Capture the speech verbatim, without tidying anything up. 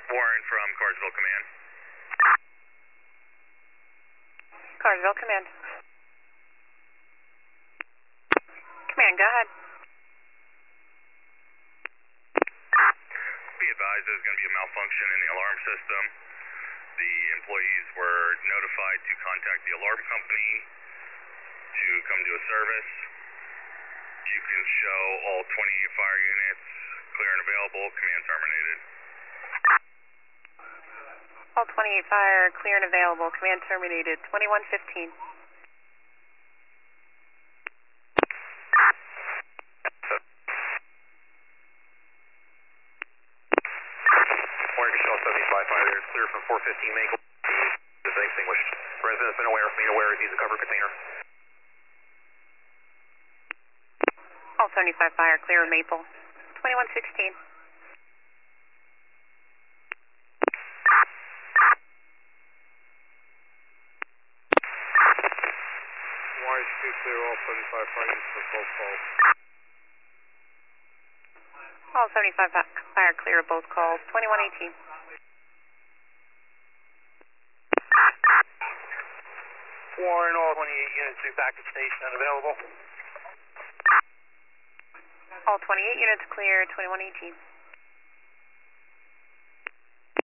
Warren from Carsville Command. Carsville Command. Command, go ahead. Be advised there's going to be a malfunction in the alarm system. The employees were notified to contact the alarm company to come do a service. You can show all twenty-eight fire units clear and available. Command terminated. All twenty-eight fire, clear and available. Command terminated. twenty-one fifteen. Warren Control seventy-five fire there. It's clear from four fifteen Maple. Is extinguished. Resident's been aware, made aware it needs a cover container. All seventy-five fire, clear of Maple. twenty-one sixteen. Warren two clear all seventy-five fire units for both calls. All seventy-five fire, clear of both calls. twenty-one eighteen. Warren, all twenty-eight units to back at station unavailable. All twenty-eight units clear. twenty-one eighteen.